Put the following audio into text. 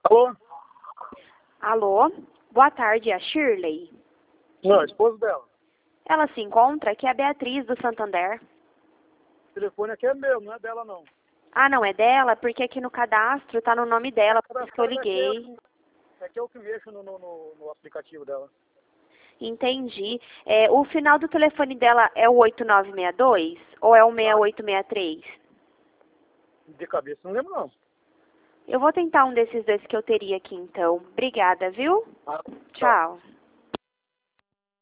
Alô? Alô? Boa tarde, é a Shirley. Não, a esposa dela. Ela se encontra? Aqui é a Beatriz do Santander. O telefone aqui é meu, não é dela não. Ah, não é dela? Porque aqui no cadastro tá no nome dela, por isso que eu Aqui liguei. é eu que mexo no aplicativo dela. Entendi. O final do telefone dela é o 8962 ou é o 6863? De cabeça, não lembro não. Eu vou tentar um desses dois que eu teria aqui então. Obrigada, viu? Ah, tchau. Tchau.